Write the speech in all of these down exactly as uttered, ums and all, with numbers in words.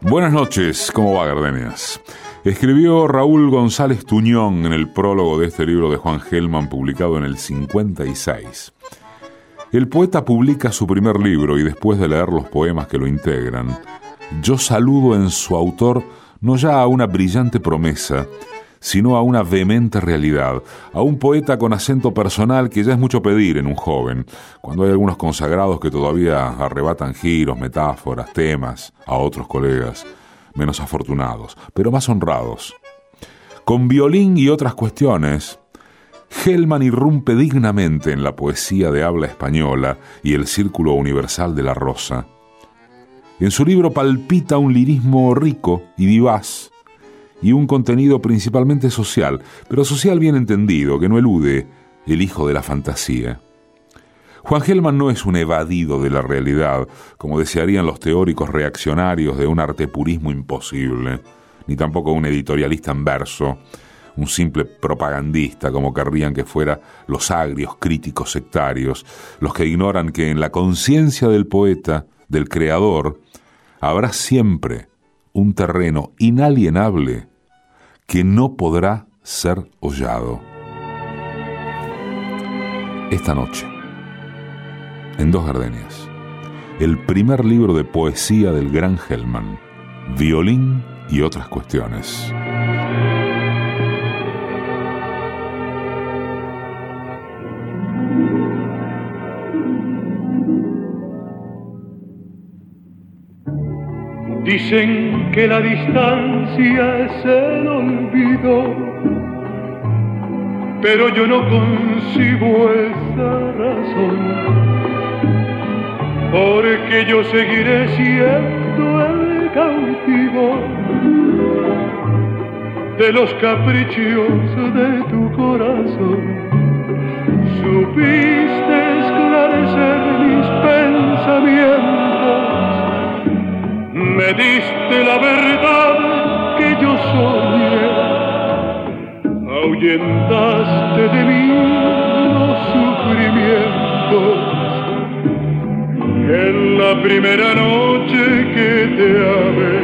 Buenas noches, ¿cómo va, Gardenias? Escribió Raúl González Tuñón en el prólogo de este libro de Juan Gelman, publicado en el cincuenta y seis. El poeta publica su primer libro y después de leer los poemas que lo integran, yo saludo en su autor no ya a una brillante promesa, sino a una vehemente realidad, a un poeta con acento personal que ya es mucho pedir en un joven, cuando hay algunos consagrados que todavía arrebatan giros, metáforas, temas a otros colegas, menos afortunados, pero más honrados. Con violín y otras cuestiones, Gelman irrumpe dignamente en la poesía de habla española y el círculo universal de la rosa. En su libro palpita un lirismo rico y vivaz, y un contenido principalmente social, pero social bien entendido, que no elude el hijo de la fantasía. Juan Gelman no es un evadido de la realidad, como desearían los teóricos reaccionarios de un artepurismo imposible, ni tampoco un editorialista en verso, un simple propagandista, como querrían que fuera los agrios críticos sectarios, los que ignoran que en la conciencia del poeta, del creador, habrá siempre un terreno inalienable que no podrá ser hollado. Esta noche, en Dos Gardenias, el primer libro de poesía del gran Gelman, Violín y otras cuestiones. Dicen que la distancia es el olvido, pero yo no concibo esa razón, porque yo seguiré siendo el cautivo de los caprichos de tu corazón. Supiste esclarecer mis pensamientos, me diste la verdad que yo soñé, ahuyentaste de mí los sufrimientos en la primera noche que te amé.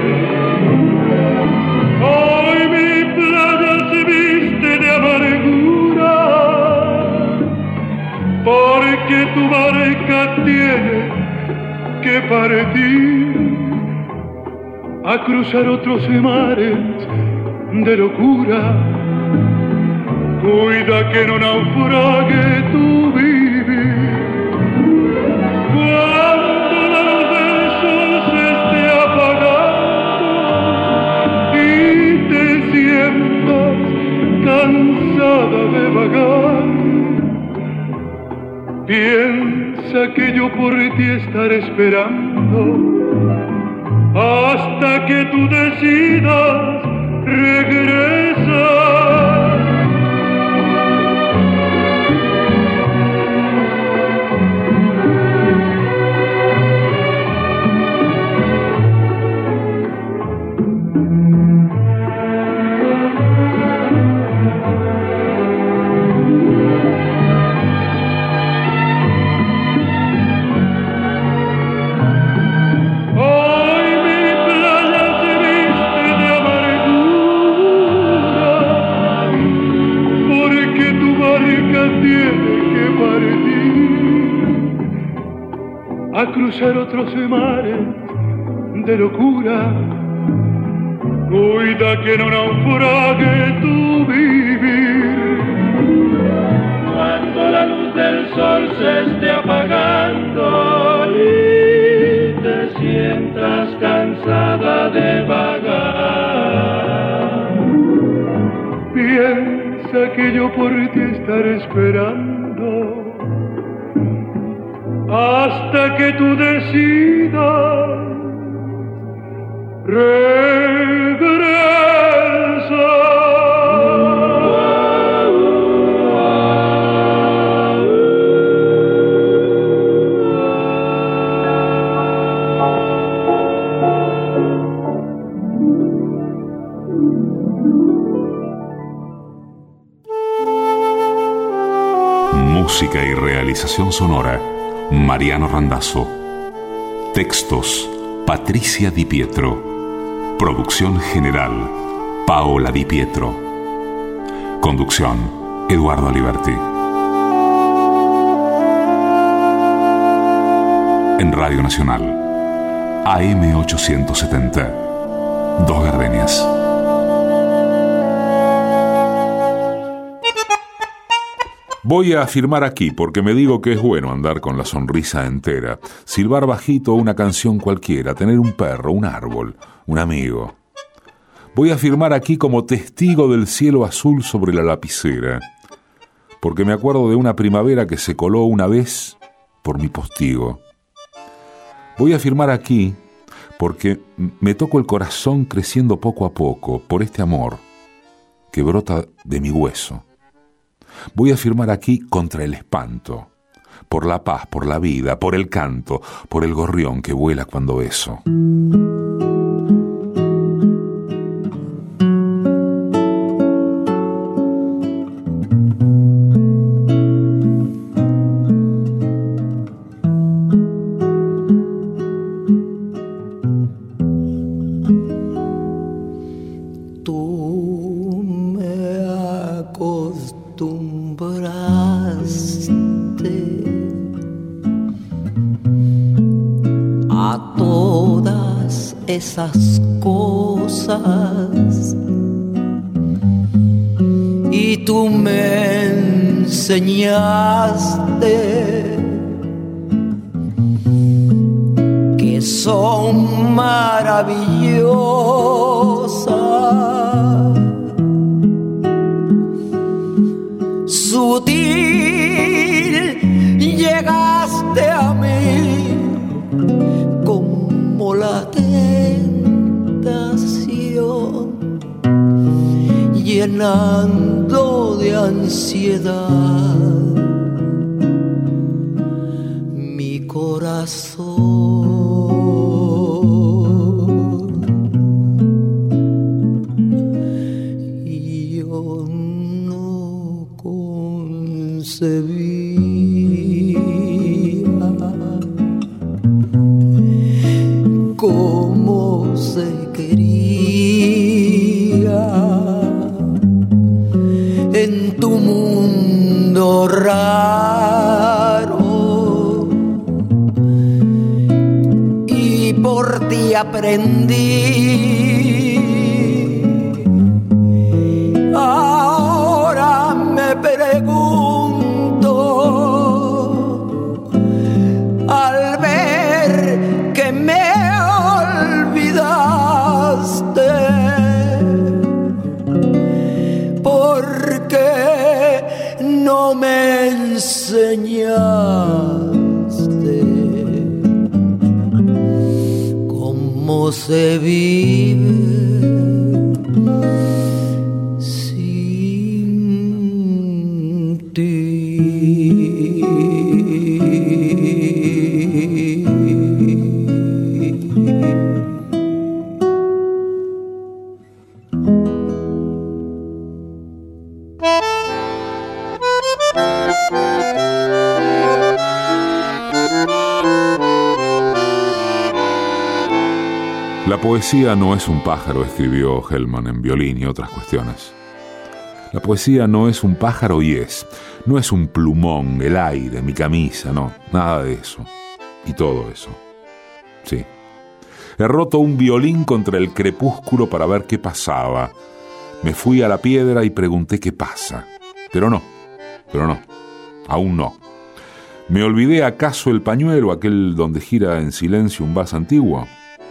Hoy mi playa se viste de amargura, porque tu barca tiene que partir a cruzar otros mares de locura. Cuida que no naufrague tu vivir. Cuando la luz del sol se esté apagando y te sientas cansada de vagar, piensa que yo por ti estaré esperando hasta que tú decidas regresar. A cruzar otros mares de locura, cuida que no naufrague tu vivir. Cuando la luz del sol se esté apagando y te sientas cansada de vagar, piensa que yo por ti estaré esperando hasta que tú decidas regresar. Música y realización sonora, Mariano Randazzo. Textos, Patricia Di Pietro. Producción general, Paola Di Pietro. Conducción, Eduardo Aliberti. En Radio Nacional, A M ochocientos setenta, Dos Gardenias. Voy a afirmar aquí, porque me digo que es bueno andar con la sonrisa entera, silbar bajito una canción cualquiera, tener un perro, un árbol, un amigo. Voy a afirmar aquí como testigo del cielo azul sobre la lapicera, porque me acuerdo de una primavera que se coló una vez por mi postigo. Voy a afirmar aquí porque me toco el corazón creciendo poco a poco por este amor que brota de mi hueso. Voy a afirmar aquí contra el espanto, por la paz, por la vida, por el canto, por el gorrión que vuela cuando beso. Esas cosas y tú me enseñaste que son maravillosas, sutil llegaste a mí como la llenando de ansiedad mi corazón. Y yo no concebía cómo se quería en tu mundo raro, y por ti aprendí. Ahora me pregunto al ver que me olvidaste, no me enseñaste cómo se vive sin ti. La poesía no es un pájaro, escribió Hellman en Violín y otras cuestiones. La poesía no es un pájaro y es. No es un plumón, el aire, mi camisa, no, nada de eso. Y todo eso. Sí. He roto un violín contra el crepúsculo para ver qué pasaba. Me fui a la piedra y pregunté qué pasa. Pero no, pero no, aún no. ¿Me olvidé acaso el pañuelo, aquel donde gira en silencio un vals antiguo?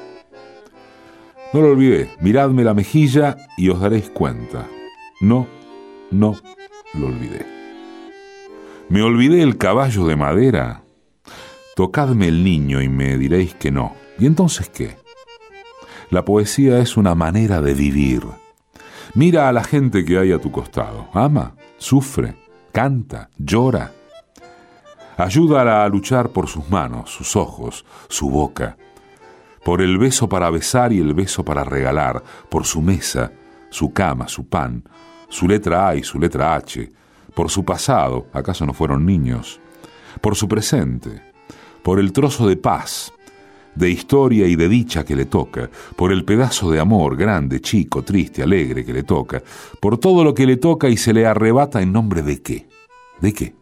No lo olvidé, miradme la mejilla y os daréis cuenta. No, no lo olvidé. ¿Me olvidé el caballo de madera? Tocadme el niño y me diréis que no. ¿Y entonces qué? La poesía es una manera de vivir. Mira a la gente que hay a tu costado. Ama, sufre, canta, llora. Ayúdala a luchar por sus manos, sus ojos, su boca. Por el beso para besar y el beso para regalar, por su mesa, su cama, su pan, su letra A y su letra H, por su pasado, ¿acaso no fueron niños? Por su presente, por el trozo de paz de historia y de dicha que le toca, por el pedazo de amor grande, chico, triste, alegre que le toca, por todo lo que le toca y se le arrebata en nombre de qué, de qué.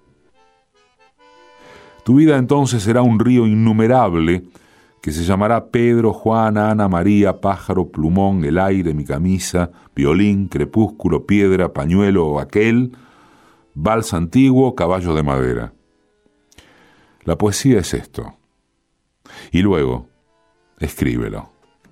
Tu vida entonces será un río innumerable que se llamará Pedro, Juana, Ana, María, pájaro, plumón, el aire, mi camisa, violín, crepúsculo, piedra, pañuelo o aquel, vals antiguo, caballo de madera. La poesía es esto. Y luego, escríbelo.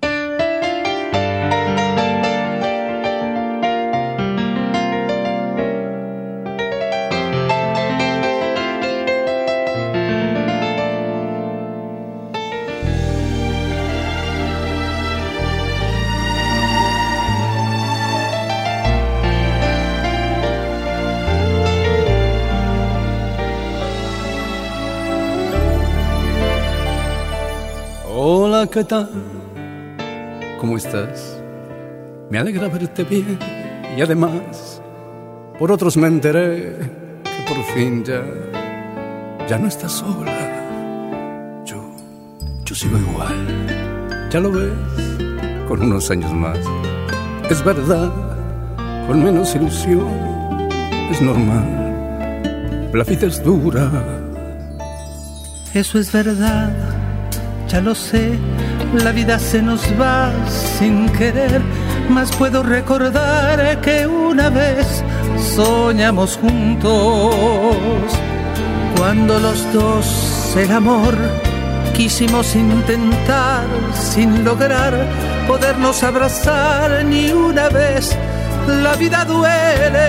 Hola, ¿qué tal? ¿Cómo estás? Me alegra verte bien y además por otros me enteré que por fin ya, ya no estás sola. Yo, yo sigo igual, ya lo ves, con unos años más. Es verdad, con menos ilusión, es normal, la vida es dura. Eso es verdad. Ya lo sé, la vida se nos va sin querer, mas puedo recordar que una vez soñamos juntos, cuando los dos el amor quisimos intentar sin lograr podernos abrazar ni una vez, la vida duele.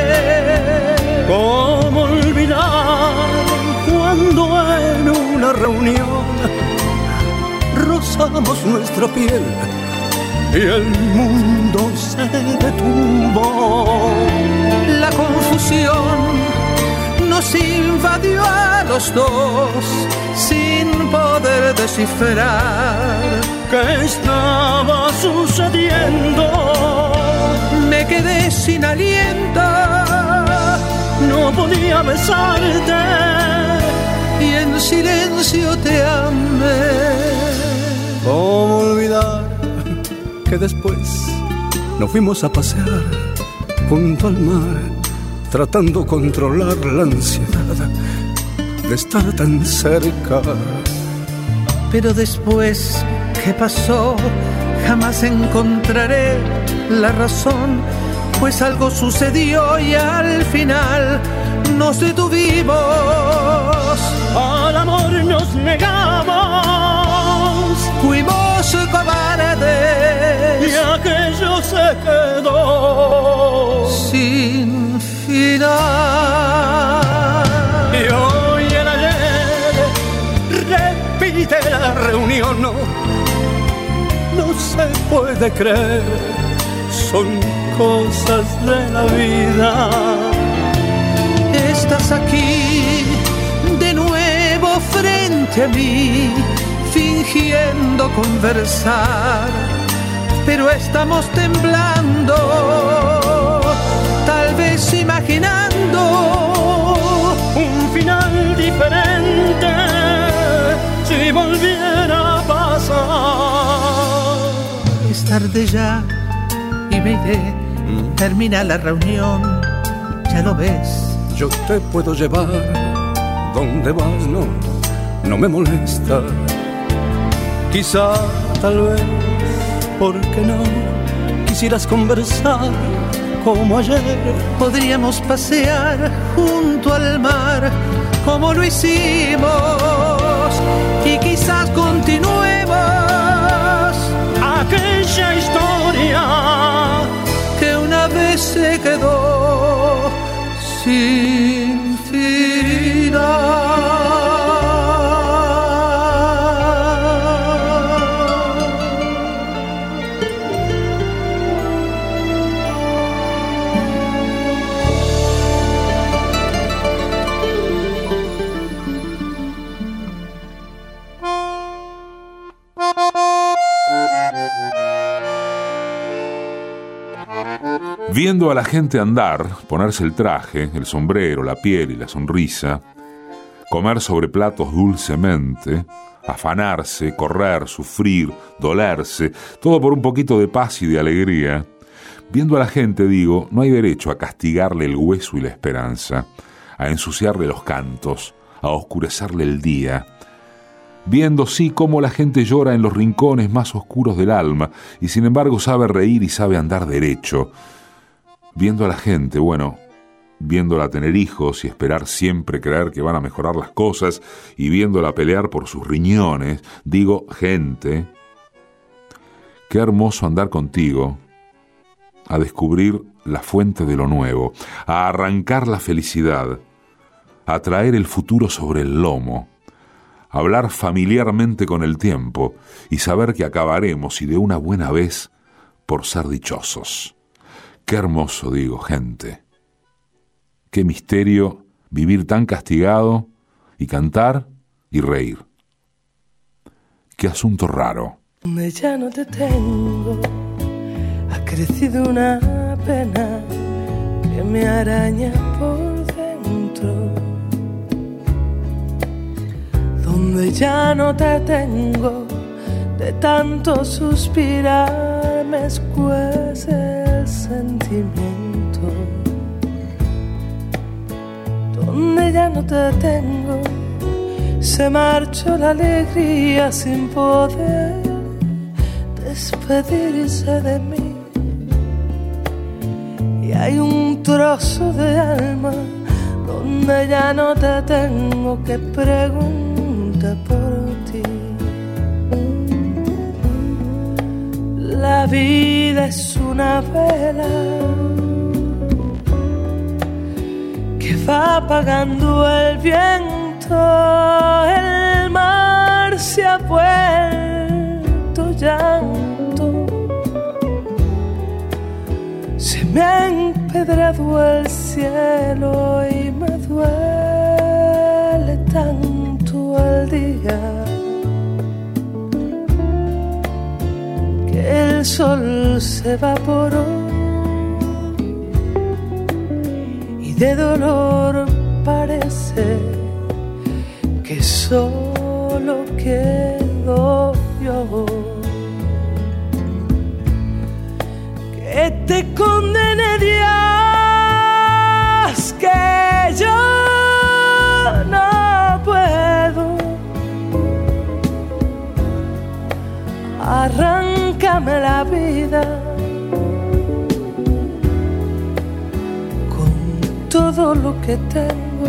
¿Cómo olvidar cuando en una reunión rozamos nuestra piel y el mundo se detuvo? La confusión nos invadió a los dos sin poder descifrar ¿qué estaba sucediendo? Me quedé sin aliento, no podía besarte y en silencio te amé. ¿Cómo olvidar que después nos fuimos a pasear junto al mar, tratando de controlar la ansiedad de estar tan cerca? Pero después, ¿qué pasó? Jamás encontraré la razón, pues algo sucedió y al final nos detuvimos. Al amor nos negamos, fuimos cobardes y aquello se quedó sin final. Y hoy el ayer repite la reunión, no, no se puede creer, son cosas de la vida. Estás aquí de nuevo frente a mí, fingiendo conversar, pero estamos temblando, tal vez imaginando un final diferente si volviera a pasar. Es tarde ya y me iré, termina la reunión, ya lo ves. Yo te puedo llevar donde vas, no, no me molesta. Quizá, tal vez, ¿por qué no? Quisieras conversar como ayer. Podríamos pasear junto al mar como lo hicimos y quizás continuemos aquella historia que una vez se quedó sin final. Viendo a la gente andar, ponerse el traje, el sombrero, la piel y la sonrisa, comer sobre platos dulcemente, afanarse, correr, sufrir, dolerse, todo por un poquito de paz y de alegría. Viendo a la gente, digo, no hay derecho a castigarle el hueso y la esperanza, a ensuciarle los cantos, a oscurecerle el día. Viendo, sí, cómo la gente llora en los rincones más oscuros del alma y sin embargo sabe reír y sabe andar derecho. Viendo a la gente, bueno, viéndola tener hijos y esperar siempre creer que van a mejorar las cosas y viéndola pelear por sus riñones, digo, gente, qué hermoso andar contigo, a descubrir la fuente de lo nuevo, a arrancar la felicidad, a traer el futuro sobre el lomo, a hablar familiarmente con el tiempo y saber que acabaremos y de una buena vez por ser dichosos. Qué hermoso, digo, gente. Qué misterio vivir tan castigado y cantar y reír. Qué asunto raro. Donde ya no te tengo, ha crecido una pena que me araña por dentro. Donde ya no te tengo, de tanto suspirar me escuece el sentimiento. Donde ya no te tengo, se marchó la alegría sin poder despedirse de mí. Y hay un trozo de alma donde ya no te tengo, que pregunta por ti. La vida es una vela que va apagando el viento, el mar se ha vuelto llanto, se me ha empedrado el cielo y me duele tanto el día que el sol se evaporó y de dolor parece que solo quedo yo. Que te condene Dios, que yo no puedo. Arráncame la vida con todo lo que tengo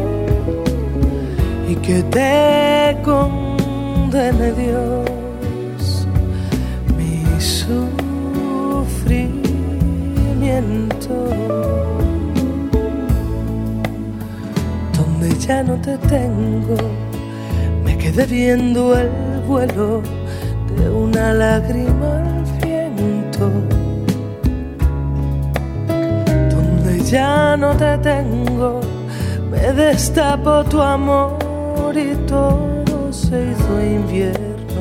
y que te condene Dios mi sufrimiento. Donde ya no te tengo, me quedé viendo el vuelo de una lágrima al viento. Donde ya no te tengo, me destapó tu amor y todo se hizo invierno.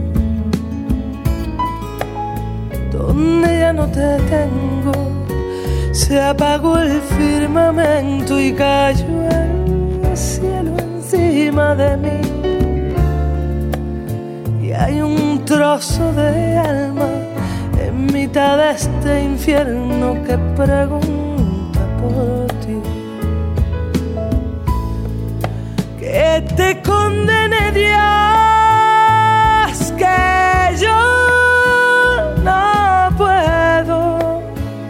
Donde ya no te tengo, se apagó el firmamento y cayó el cielo encima de mí. Y hay un trozo de alma en mitad de este infierno que pregunta por ti. Que te condene Dios, que yo no puedo.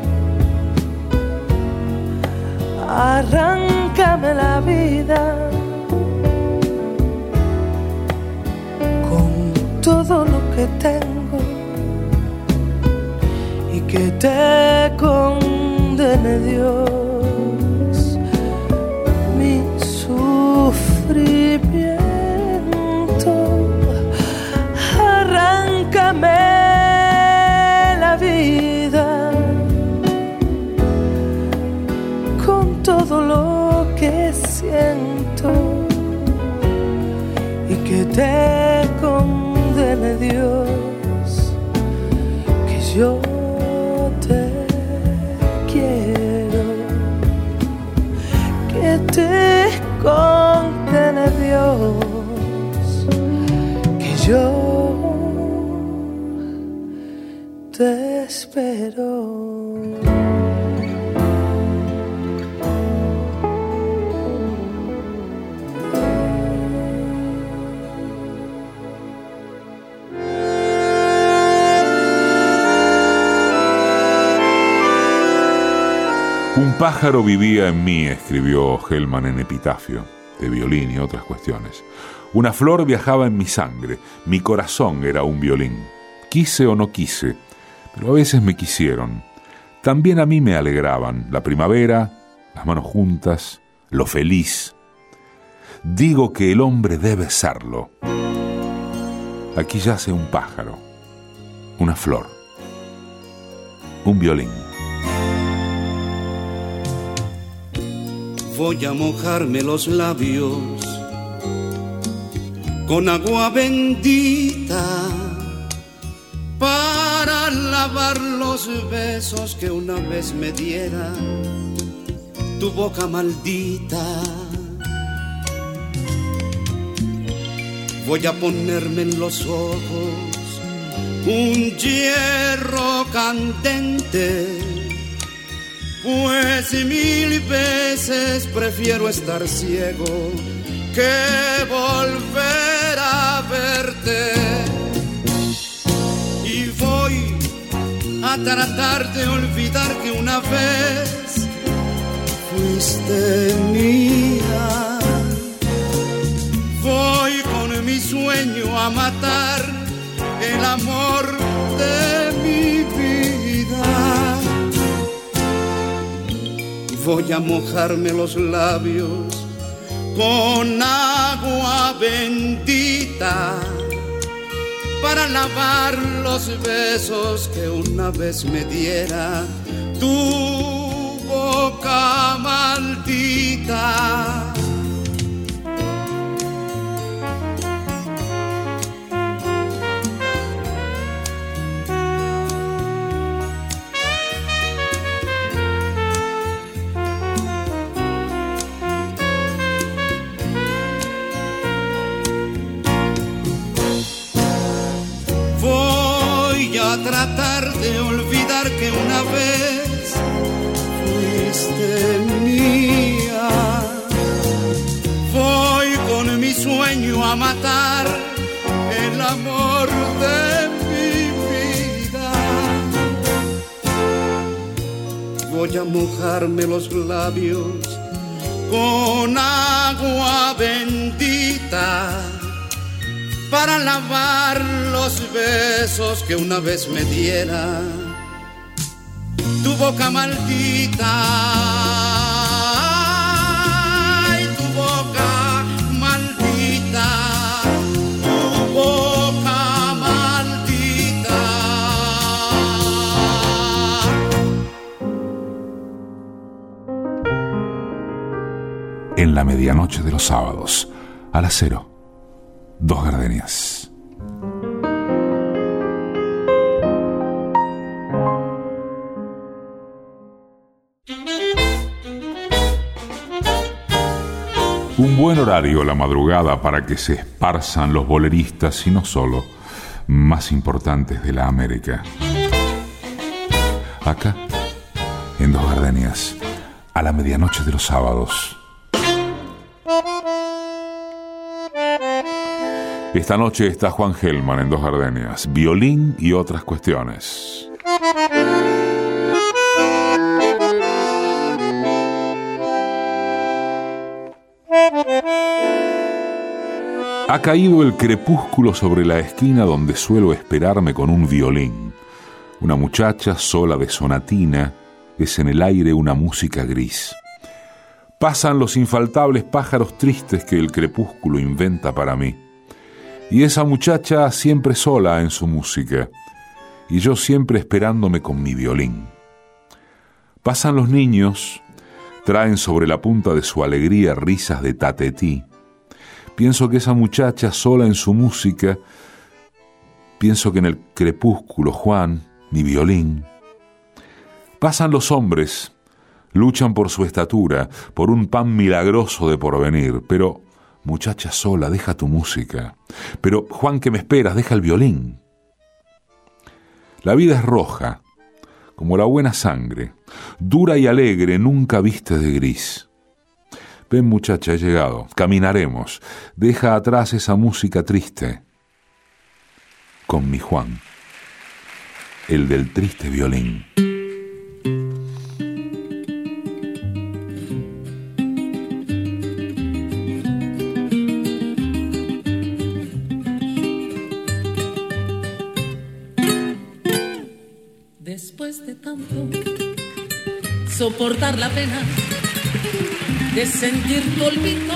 Arráncame la vida con todo lo que tengo y que te condene Dios mi sufrimiento. Arráncame la vida con todo lo que siento y que te condene Dios, que yo te quiero, que te condene Dios, yo te espero. Un pájaro vivía en mí, escribió Hellman en Epitafio, de violín y otras cuestiones. Una flor viajaba en mi sangre, mi corazón era un violín. Quise o no quise, pero a veces me quisieron. También a mí me alegraban la primavera, las manos juntas, lo feliz. Digo que el hombre debe serlo. Aquí yace un pájaro, una flor, un violín. Voy a mojarme los labios con agua bendita para lavar los besos que una vez me diera tu boca maldita. Voy a ponerme en los ojos un hierro candente, pues mil veces prefiero estar ciego que volver a verte. Y voy a tratar de olvidar que una vez fuiste mía. Voy con mi sueño a matar el amor de mi vida. Voy a mojarme los labios con agua bendita para lavar los besos que una vez me diera tu boca maldita. A tratar de olvidar que una vez fuiste mía. Voy con mi sueño a matar el amor de mi vida. Voy a mojarme los labios con agua bendita para lavar los besos que una vez me diera tu boca maldita. Ay, tu boca maldita, tu boca maldita. En la medianoche de los sábados, a las cero. Dos gardenias. Un buen horario la madrugada para que se esparzan los boleristas y no solo, más importantes de la América. Acá, en Dos Gardenias, a la medianoche de los sábados. Esta noche está Juan Hellman en Dos Gardenias, violín y otras cuestiones. Ha caído el crepúsculo sobre la esquina donde suelo esperarme con un violín. Una muchacha sola de sonatina, es en el aire una música gris. Pasan los infaltables pájaros tristes que el crepúsculo inventa para mí. Y esa muchacha siempre sola en su música, y yo siempre esperándome con mi violín. Pasan los niños, traen sobre la punta de su alegría risas de tatetí. Pienso que esa muchacha sola en su música, pienso que en el crepúsculo Juan, mi violín. Pasan los hombres, luchan por su estatura, por un pan milagroso de porvenir, pero Muchacha sola, deja tu música. Pero, Juan, ¿qué me esperas? Deja el violín. La vida es roja, como la buena sangre, dura y alegre, nunca viste de gris. Ven, muchacha, he llegado, caminaremos, deja atrás esa música triste. Con mi Juan, el del triste violín. Después de tanto soportar la pena de sentir tu olvido,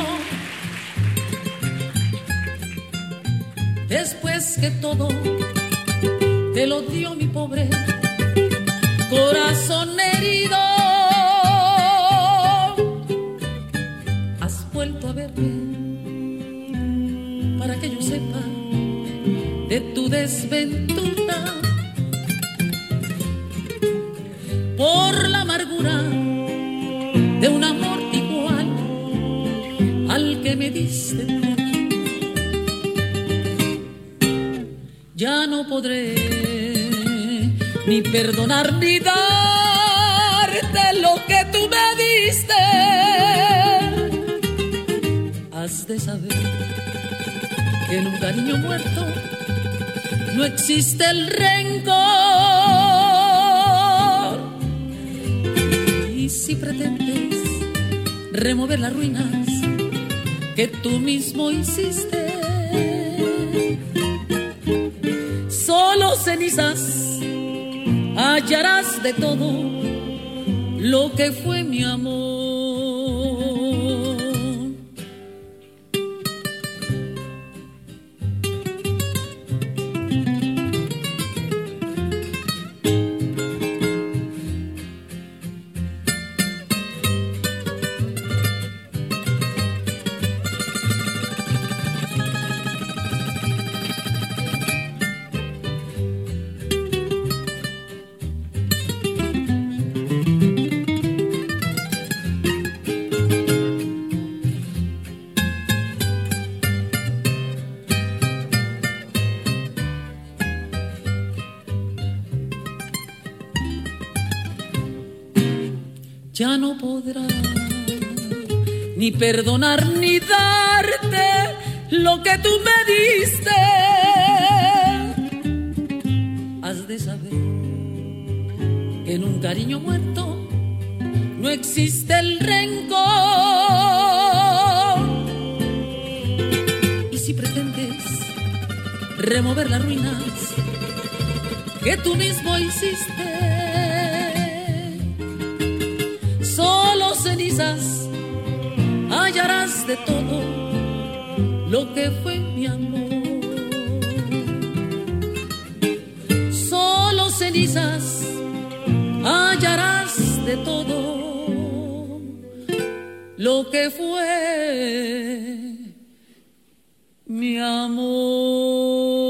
después que todo te lo dio mi pobre corazón herido, has vuelto a verme para que yo sepa de tu desventura, por la amargura de un amor igual al que me diste. Ya no podré ni perdonar ni darte lo que tú me diste. Has de saber que en un cariño muerto no existe el rencor. Y si pretendes remover las ruinas que tú mismo hiciste, solo cenizas hallarás de todo lo que fue mi amor. Ya no podrá ni perdonar ni darte lo que tú me diste. Has de saber que en un cariño muerto no existe el rencor. Y si pretendes remover las ruinas que tú mismo hiciste, solo cenizas hallarás de todo lo que fue mi amor. Solo cenizas hallarás de todo lo que fue mi amor.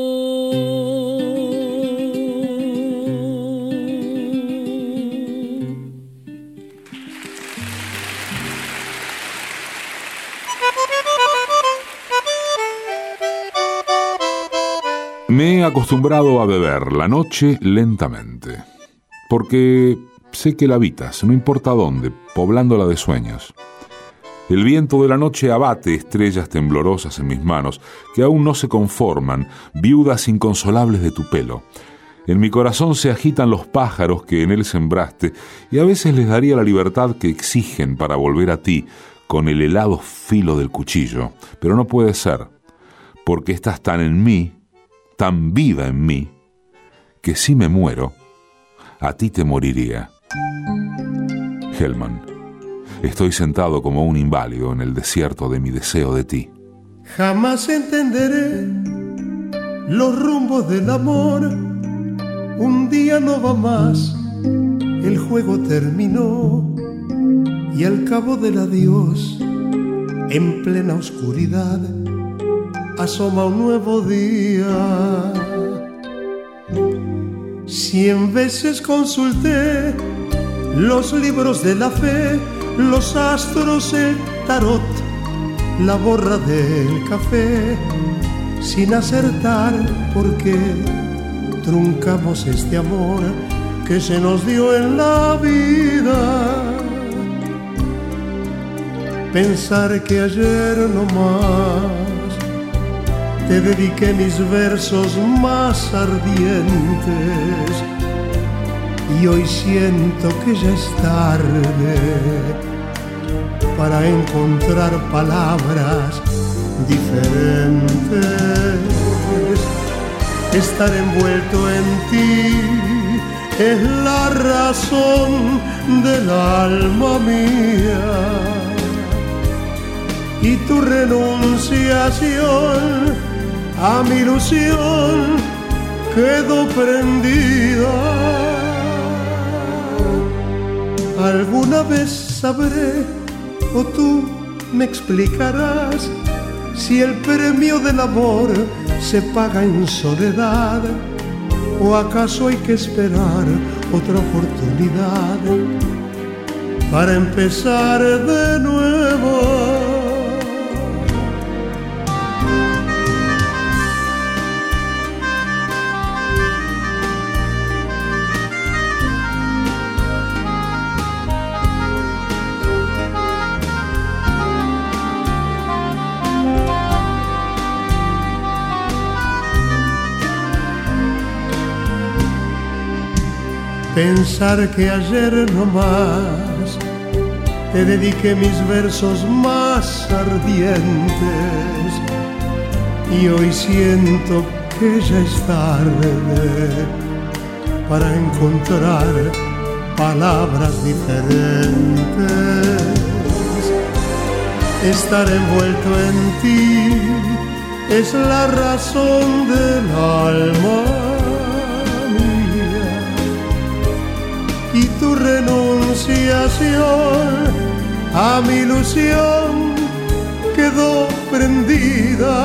Me he acostumbrado a beber la noche lentamente, porque sé que la habitas, no importa dónde, poblándola de sueños. El viento de la noche abate estrellas temblorosas en mis manos, que aún no se conforman, viudas inconsolables de tu pelo. En mi corazón se agitan los pájaros que en él sembraste, y a veces les daría la libertad que exigen para volver a ti con el helado filo del cuchillo. Pero no puede ser, porque estás tan en mí, tan viva en mí, que si me muero, a ti te moriría. Hellman, estoy sentado como un inválido en el desierto de mi deseo de ti. Jamás entenderé los rumbos del amor. Un día no va más, el juego terminó, y al cabo del adiós, en plena oscuridad, asoma un nuevo día. Cien veces consulté los libros de la fe, los astros, el tarot, la borra del café, sin acertar por qué truncamos este amor que se nos dio en la vida. Pensar que ayer nomás te dediqué mis versos más ardientes y hoy siento que ya es tarde para encontrar palabras diferentes. Estar envuelto en ti es la razón del alma mía y tu renunciación a mi ilusión quedó prendida. Alguna vez sabré o tú me explicarás si el premio del amor se paga en soledad o acaso hay que esperar otra oportunidad para empezar de nuevo. Pensar que ayer nomás te dediqué mis versos más ardientes y hoy siento que ya es tarde para encontrar palabras diferentes. Estar envuelto en ti es la razón del alma y tu renunciación a mi ilusión quedó prendida.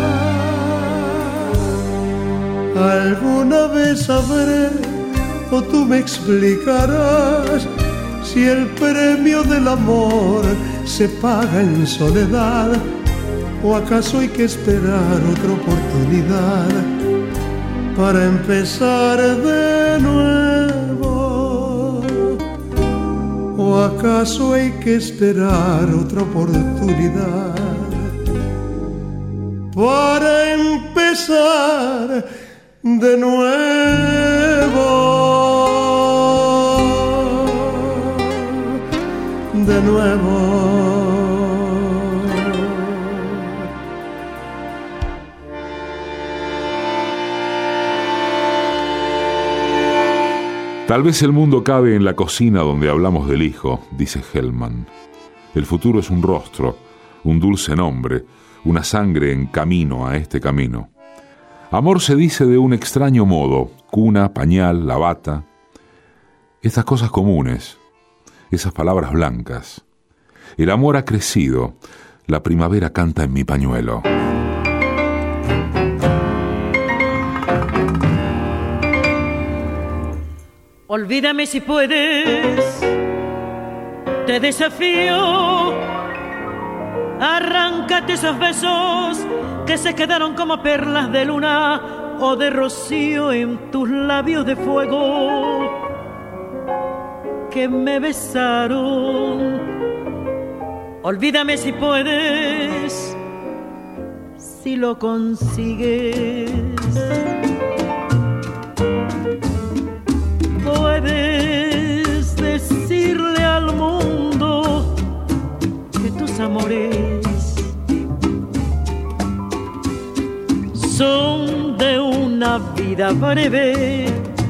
Alguna vez sabré o tú me explicarás si el premio del amor se paga en soledad o acaso hay que esperar otra oportunidad para empezar de nuevo. ¿O acaso hay que esperar otra oportunidad para empezar de nuevo? De nuevo. Tal vez el mundo cabe en la cocina donde hablamos del hijo, dice Hellman. El futuro es un rostro, un dulce nombre, una sangre en camino a este camino. Amor se dice de un extraño modo, cuna, pañal, la bata. Estas cosas comunes, esas palabras blancas. El amor ha crecido, la primavera canta en mi pañuelo. Olvídame si puedes, te desafío. Arráncate esos besos que se quedaron como perlas de luna o de rocío en tus labios de fuego que me besaron. Olvídame si puedes, si lo consigues. Puedes decirle al mundo que tus amores son de una vida breve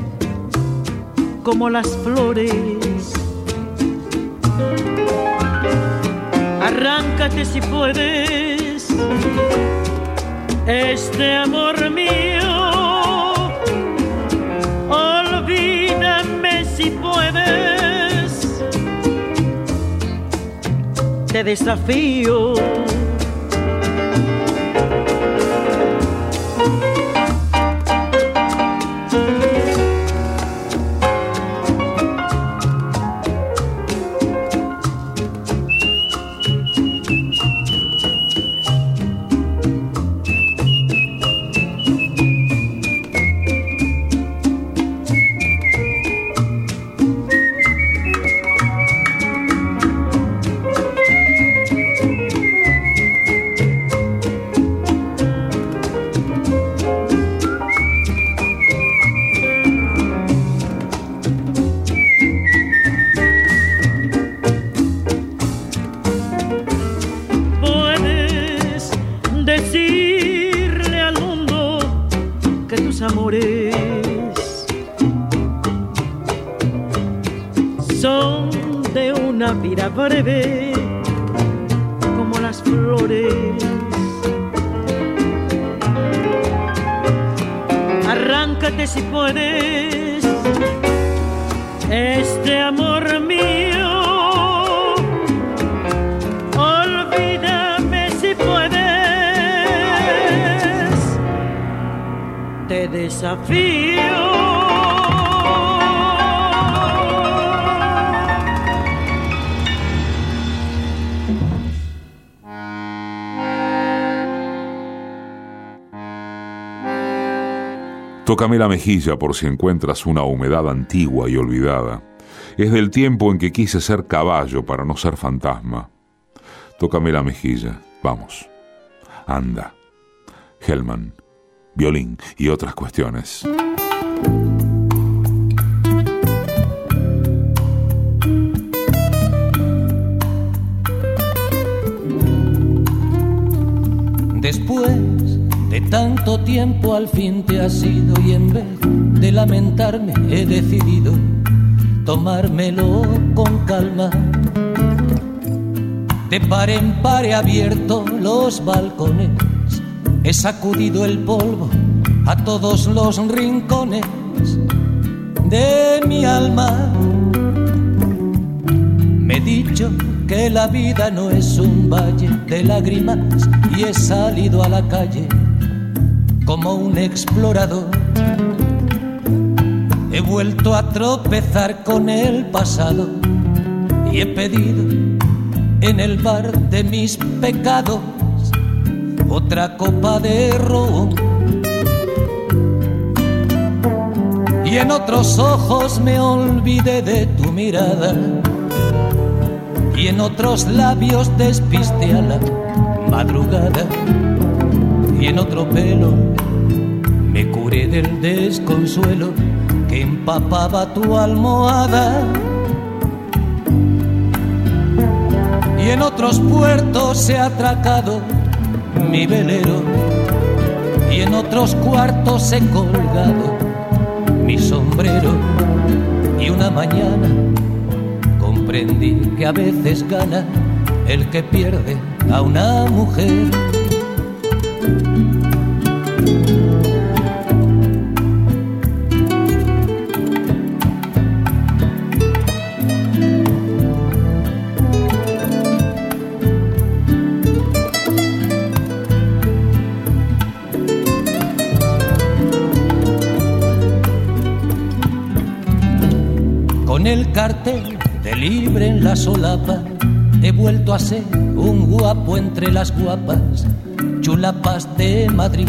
como las flores. Arráncate si puedes este amor mío. Olvídame si puedes, te desafío. vida breve como las flores. Arráncate si puedes este amor mío. Olvídame si puedes. Te desafío. Tócame la mejilla por si encuentras una humedad antigua y olvidada. Es del tiempo en que quise ser caballo para no ser fantasma. Tócame la mejilla, vamos. Anda. Hellman, violín y otras cuestiones. Después de tanto tiempo al fin te has ido y en vez de lamentarme he decidido tomármelo con calma. De par en par he abierto los balcones, he sacudido el polvo a todos los rincones de mi alma. Me he dicho que la vida no es un valle de lágrimas y he salido a la calle como un explorador. He vuelto a tropezar con el pasado y he pedido en el bar de mis pecados otra copa de ron. Y en otros ojos me olvidé de tu mirada y en otros labios despiste a la madrugada y en otro pelo me curé del desconsuelo que empapaba tu almohada. Y en otros puertos he atracado mi velero y en otros cuartos he colgado mi sombrero. Y una mañana comprendí que a veces gana el que pierde a una mujer. Con el cartel de libre en la solapa he vuelto a ser un guapo entre las guapas chulapas de Madrid.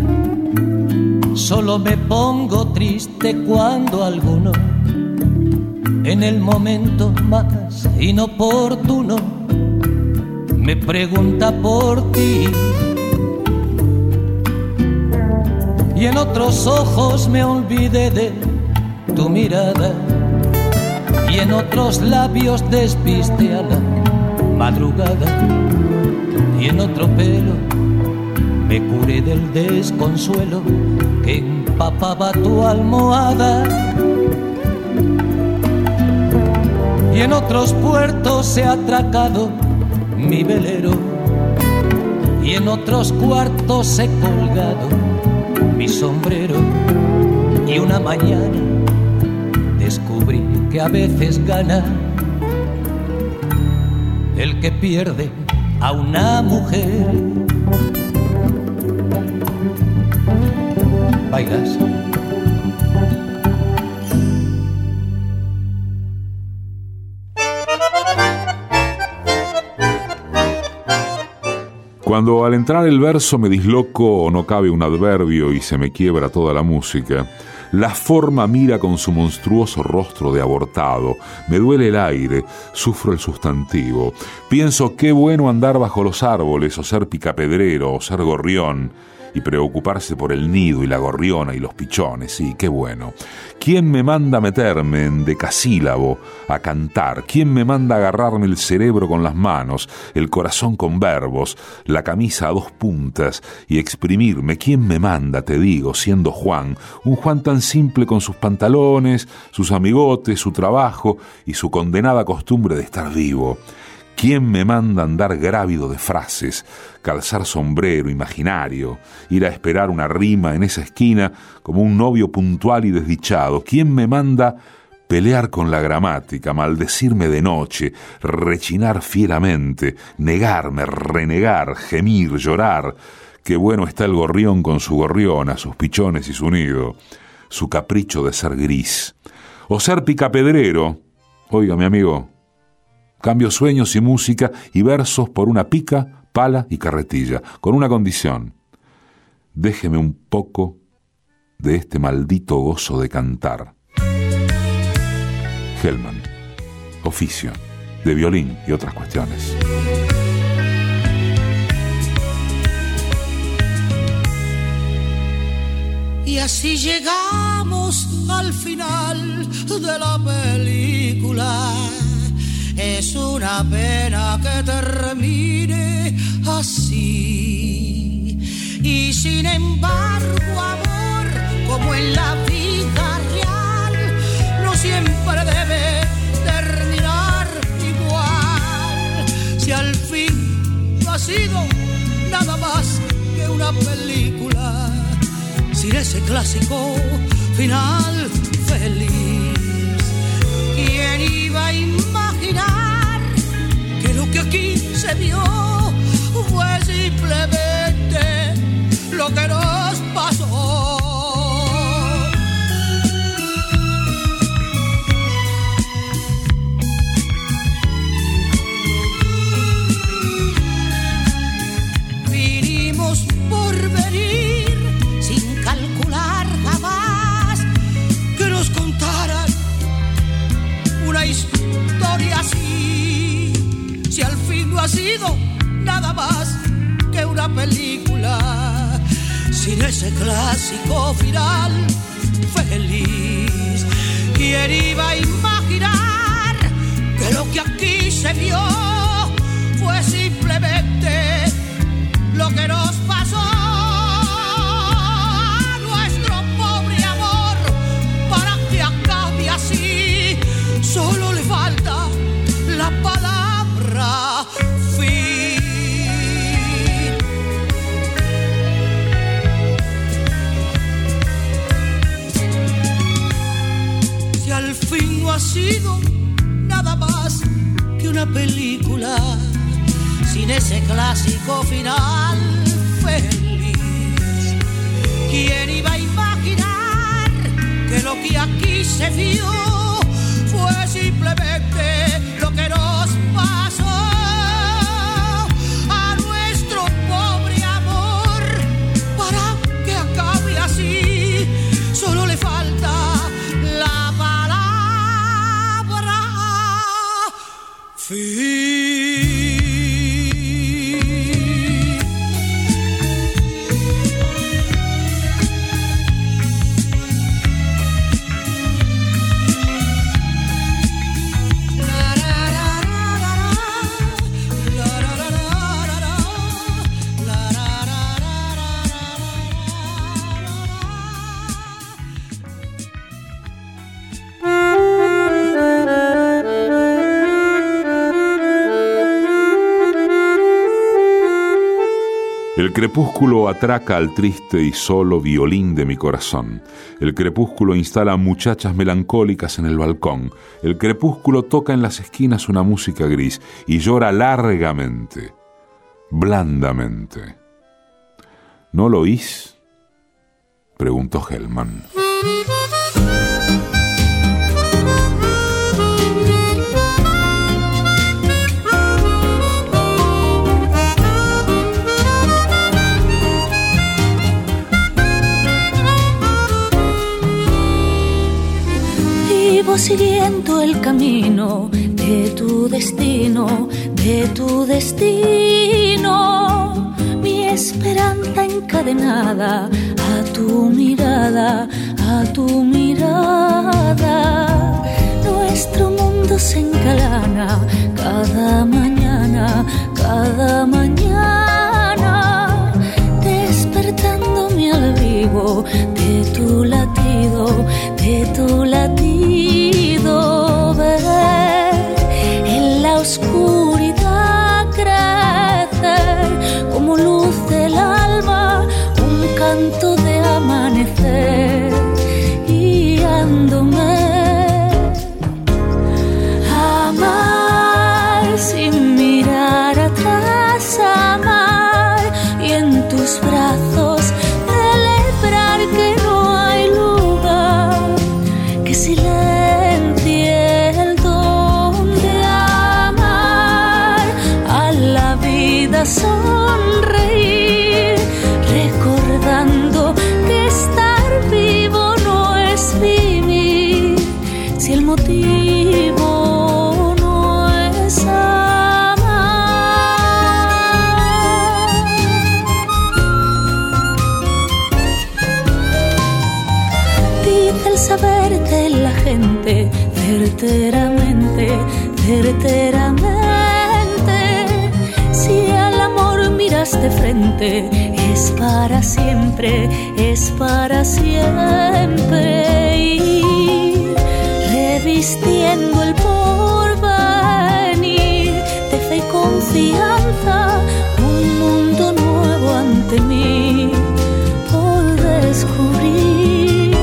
Solo me pongo triste cuando alguno en el momento más inoportuno me pregunta por ti. Y en otros ojos me olvidé de tu mirada y en otros labios despiste a la madrugada y en otro pelo me curé del desconsuelo que empapaba tu almohada. Y en otros puertos he atracado mi velero y en otros cuartos he colgado mi sombrero. Y una mañana descubrí que a veces gana el que pierde a una mujer. ¿Bailas? Cuando al entrar el verso me disloco o no cabe un adverbio y se me quiebra toda la música, la forma mira con su monstruoso rostro de abortado, me duele el aire, sufro el sustantivo, pienso qué bueno andar bajo los árboles o ser picapedrero o ser gorrión, y preocuparse por el nido y la gorriona y los pichones, sí, qué bueno. ¿Quién me manda meterme en decasílabo a cantar? ¿Quién me manda agarrarme el cerebro con las manos, el corazón con verbos, la camisa a dos puntas y exprimirme? ¿Quién me manda, te digo, siendo Juan, un Juan tan simple con sus pantalones, sus amigotes, su trabajo y su condenada costumbre de estar vivo? ¿Quién me manda andar grávido de frases, calzar sombrero imaginario, ir a esperar una rima en esa esquina como un novio puntual y desdichado? ¿Quién me manda pelear con la gramática, maldecirme de noche, rechinar fieramente, negarme, renegar, gemir, llorar? Qué bueno está el gorrión con su gorriona, sus pichones y su nido, su capricho de ser gris. O ser picapedrero. Oiga, mi amigo, cambio sueños y música y versos por una pica, pala y carretilla, con una condición: déjeme un poco de este maldito gozo de cantar. Hellman, oficio, de violín y otras cuestiones. Y así llegamos al final de la película. Es una pena que termine así. Y sin embargo, amor, como en la vida real, no siempre debe terminar igual. Si al fin no ha sido nada más que una película, sin ese clásico final feliz, ¿quién iba a imaginar que lo que aquí se vio fue simplemente lo que nos pasó? Vinimos por venir sin calcular jamás que nos contaran una historia así. Si al fin no ha sido nada más que una película, sin ese clásico final feliz, ¿quién iba a imaginar que lo que aquí se vio fue simplemente lo que nos pasó? A nuestro pobre amor, para que acabe así, solo le falta la palabra fin. Si al fin no ha sido nada más que una película, sin ese clásico final feliz, ¿quién iba a imaginar que lo que aquí se vio fue simplemente lo que nos pasó? A nuestro pobre amor, para que acabe así, solo le falta la palabra fin. El crepúsculo atraca al triste y solo violín de mi corazón. El crepúsculo instala muchachas melancólicas en el balcón. El crepúsculo toca en las esquinas una música gris y llora largamente, blandamente. ¿No lo oís?, preguntó Hellman. Siguiendo el camino de tu destino, de tu destino, mi esperanza encadenada a tu mirada, a tu mirada. Nuestro mundo se encalana cada mañana, cada mañana, despertándome al vivo de tu latido, de tu latido. Ver en la oscuridad crecer como luz del alma, un canto de amanecer, guiándome. Amar sin mirar atrás, amar y en tus brazos celebrar que no hay lugar que silencie el don de amar. A la vida sonreír, recordando que estar vivo no es vivir si el motivo no es amar. Dice el saber de la gente, certeramente, certeramente, si al amor miras de frente, es para siempre, es para siempre. Ir revistiendo el porvenir de fe y confianza, un mundo nuevo ante mí por descubrir.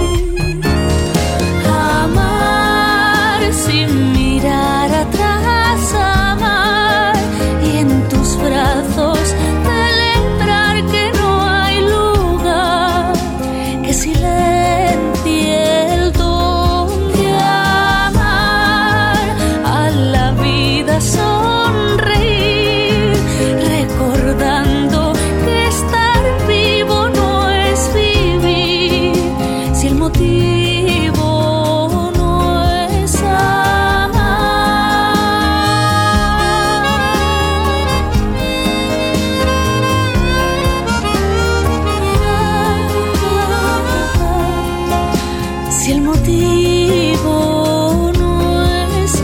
Amar sin mirar atrás, amar y en tus brazos celebrar que no hay lugar que silencie el don de amar. A la vida sonreír, recordando que estar vivo no es vivir si el motivo no es amar. Si el motivo no es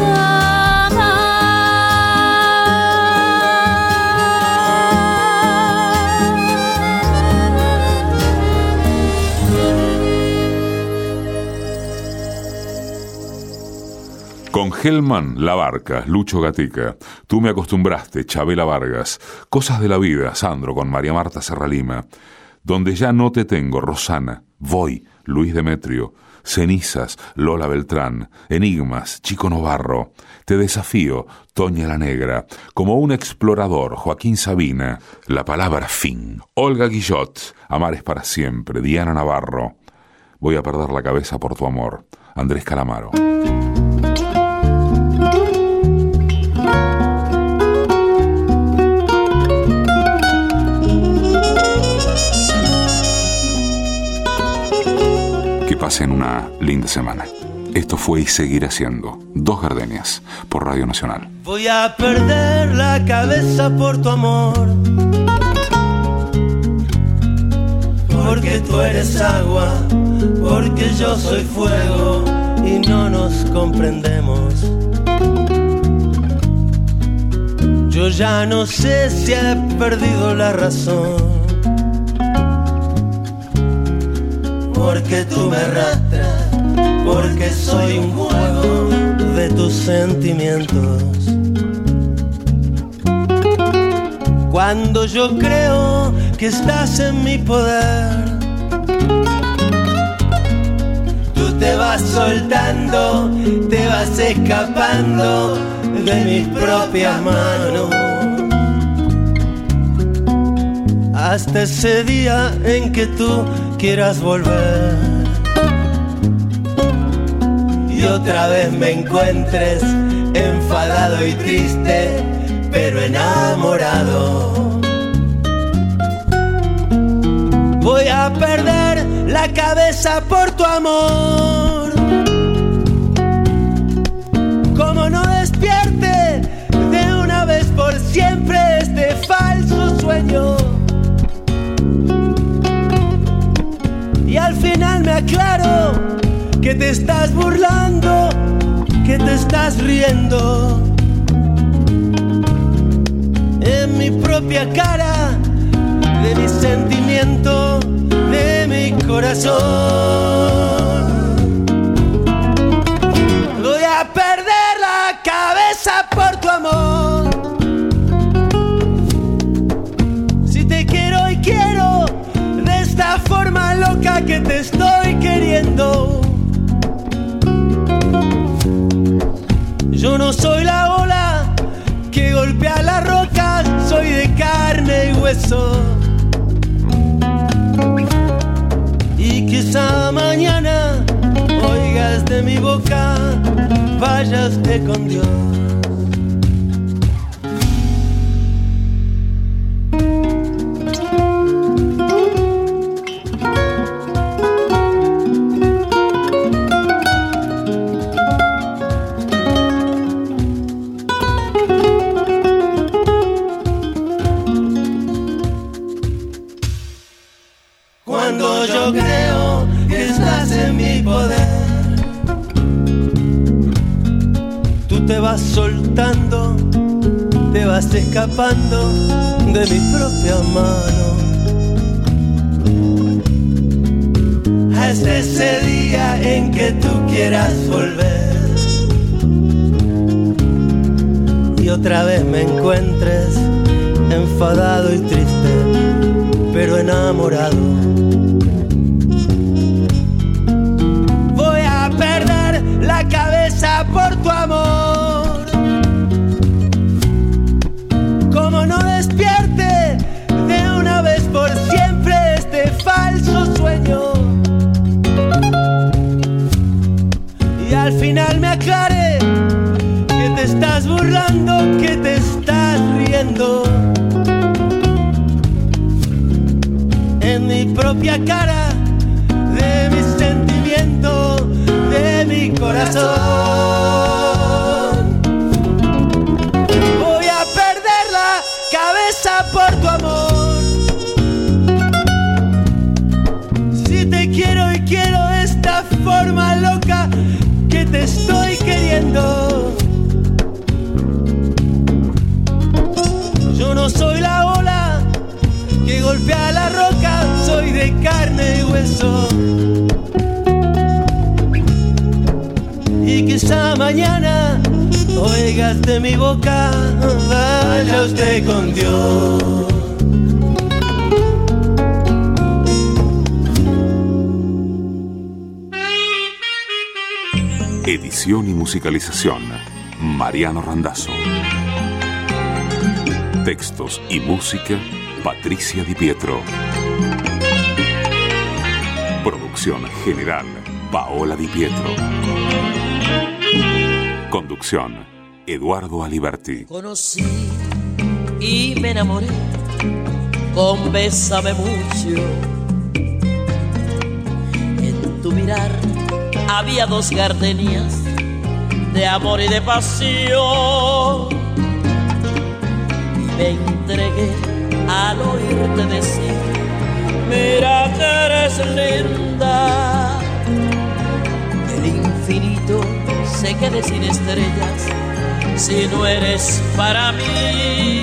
Con Gelman, La Barca, Lucho Gatica, Tú me acostumbraste, Chabela Vargas, Cosas de la vida, Sandro, con María Marta Serralima, Donde ya no te tengo, Rosana, Voy, Luis Demetrio, Cenizas, Lola Beltrán, Enigmas, Chico Novarro, Te desafío, Toña la Negra, Como un explorador, Joaquín Sabina, La palabra fin, Olga Guillot, Amar es para siempre, Diana Navarro, Voy a perder la cabeza por tu amor, Andrés Calamaro. Que pasen una linda semana. Esto fue y seguirá siendo Dos Gardenias por Radio Nacional. Voy a perder la cabeza por tu amor, porque tú eres agua, porque yo soy fuego y no nos comprendemos. Yo ya no sé si he perdido la razón, porque tú me arrastras, porque soy un juego de tus sentimientos. Cuando yo creo que estás en mi poder, tú te vas soltando, te vas escapando de mis propias manos. Hasta ese día en que tú quieras volver y otra vez me encuentres enfadado y triste, pero enamorado. Voy a perder la cabeza por tu amor. Como no despierte de una vez por siempre este falso sueño, aclaro que te estás burlando, que te estás riendo. En mi propia cara, de mi sentimiento, de mi corazón. Voy a perder la cabeza por tu amor. Si te quiero y quiero de esta forma loca que te estoy queriendo. Yo no soy la ola que golpea las rocas, soy de carne y hueso. Y quizá mañana oigas de mi boca, vaya usted con Dios. Cuando yo creo que estás en mi poder, tú te vas soltando, te vas escapando de mi propia mano. Hasta ese día en que tú quieras volver y otra vez me encuentres enfadado y triste, pero enamorado. Voy a perder la cabeza por tu amor. Como no despierte de una vez por siempre este falso sueño, y al final me aclare que te estás burlando, que te estás riendo. En mi propia cara, de mi sentimiento, de mi corazón. Voy a perder la cabeza por tu amor. Si te quiero y quiero de esta forma loca que te estoy queriendo. Yo no soy la ola que golpea la roca, soy de carne y hueso. Y quizá mañana oigas de mi boca, vaya usted con Dios. Edición y musicalización, Mariano Randazzo. Textos y música, Patricia Di Pietro. Producción general, Paola Di Pietro. Conducción, Eduardo Aliberti. Conocí y me enamoré con Bésame mucho. En tu mirar había dos gardenias de amor y de pasión. Y me entregué al oírte decir: mira que eres linda. El infinito se quede sin estrellas si no eres para mí.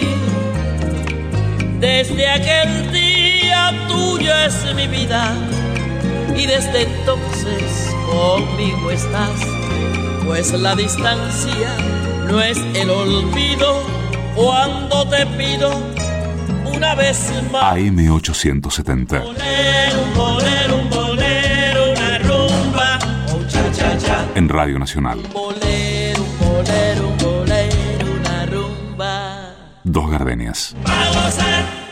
Desde aquel día tuya es mi vida y desde entonces conmigo estás, pues la distancia no es el olvido cuando te pido una vez más. A M ochocientos setenta. Bolero, un bolero, un bolero, una rumba, oh, cha, cha, cha. En Radio Nacional. Un bolero, un bolero, un bolero, una rumba. Dos gardenias. Vamos a